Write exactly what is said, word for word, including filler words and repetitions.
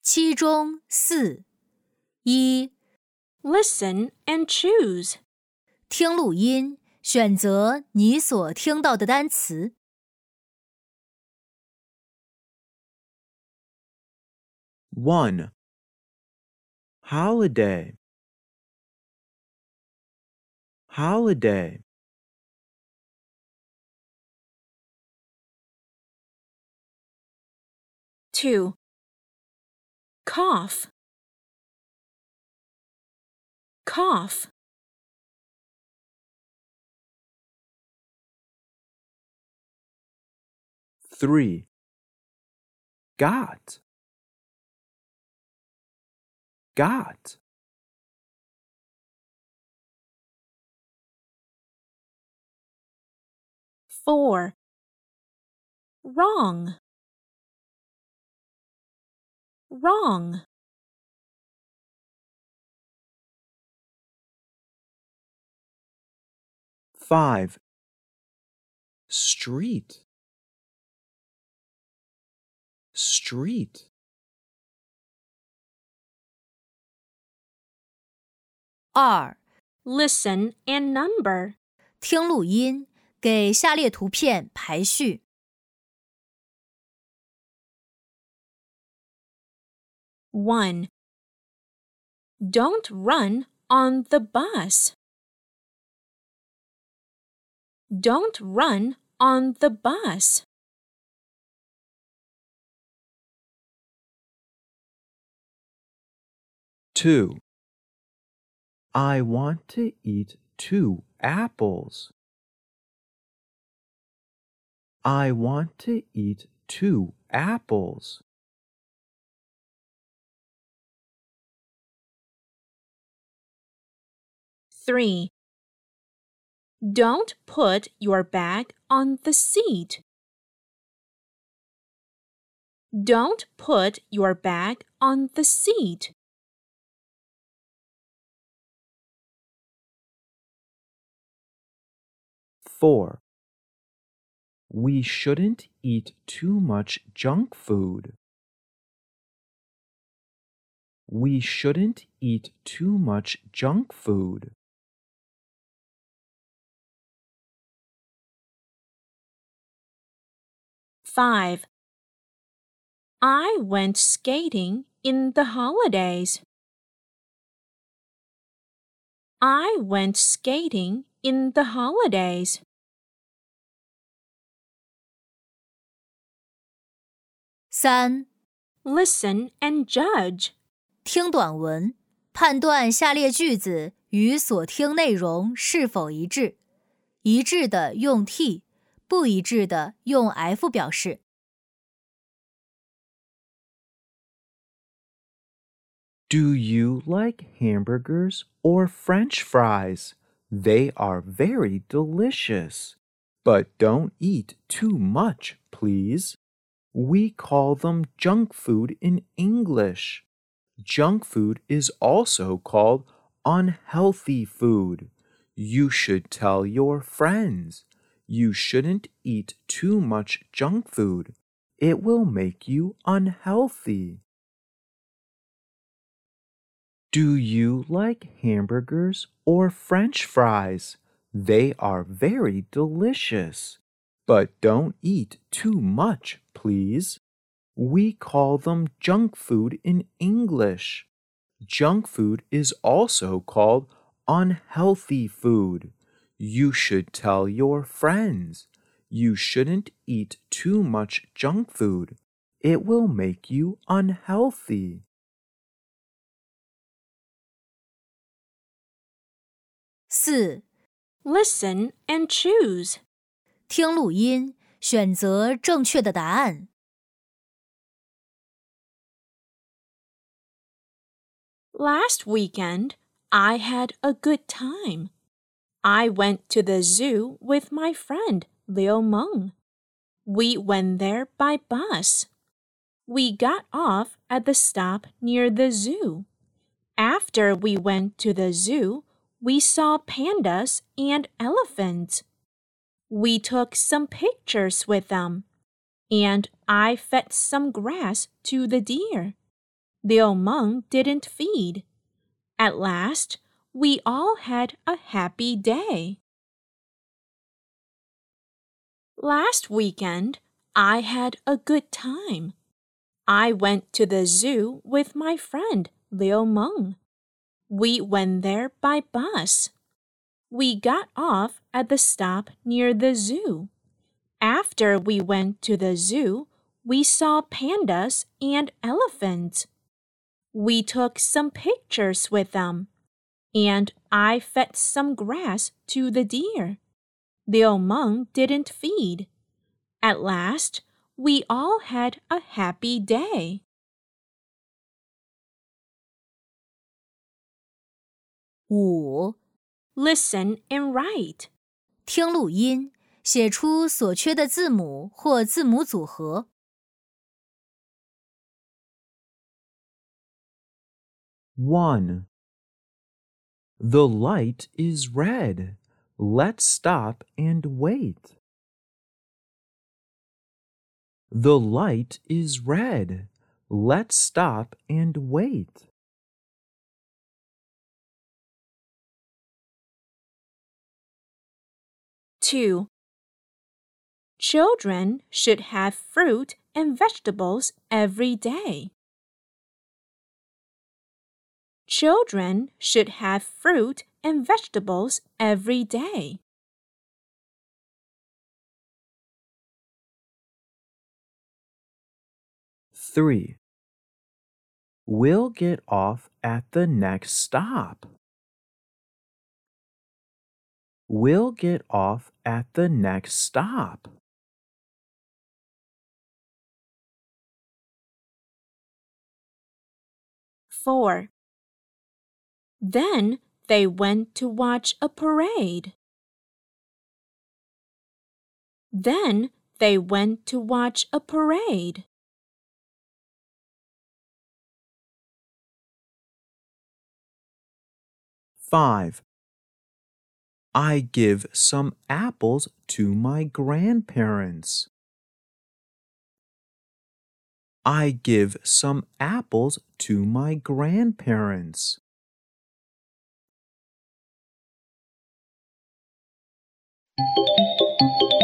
七中四。一、 Listen and choose. 听录音，选择你所听到的单词。 one. Holiday. Holiday. Two. Cough. Cough. three. Got. Got. Four. Wrong. Wrong. five. Street. Street. 二、 Listen and number. 听录音，给下列图片排序。 One. Don't run on the bus. Don't run on the bus. two. I want to eat two apples. I want to eat two apples. Three. Don't put your bag on the seat. Don't put your bag on the seat. four. We shouldn't eat too much junk food. We shouldn't eat too much junk food. Five. I went skating in the holidays. I went skating in the holidays. 三、 Listen and judge. 听短文，判断下列句子与所听内容是否一致。一致的用 T， 不一致的用 F 表示。 Do you like hamburgers or French fries? They are very delicious. But don't eat too much, please. We call them junk food in English. Junk food is also called unhealthy food. You should tell your friends. You shouldn't eat too much junk food. It will make you unhealthy. Do you like hamburgers or French fries? They are very delicious. But don't eat too much, please. We call them junk food in English. Junk food is also called unhealthy food. You should tell your friends. You shouldn't eat too much junk food. It will make you unhealthy. 四、 Listen and choose. 听录音，选择正确的答案。 Last weekend, I had a good time. I went to the zoo with my friend, Liu Meng. We went there by bus. We got off at the stop near the zoo. After we went to the zoo, we saw pandas and elephants. We took some pictures with them, and I fed some grass to the deer. Liu Meng didn't feed. At last, we all had a happy day. Last weekend, I had a good time. I went to the zoo with my friend Liu Meng. We went there by bus. We got off at the stop near the zoo. After we went to the zoo, we saw pandas and elephants. We took some pictures with them, and I fed some grass to the deer. Liu Meng didn't feed. At last, we all had a happy day. 五、 Listen and write. 听录音，写出所缺的字母或字母组合。 One. The light is red. Let's stop and wait. The light is red. Let's stop and wait. Two. Children should have fruit and vegetables every day. Children should have fruit and vegetables every day. Three. We'll get off at the next stop. We'll get off at the next stop. Four. Then they went to watch a parade. Then they went to watch a parade. Five. I give some apples to my grandparents. I give some apples to my grandparents. Thank you.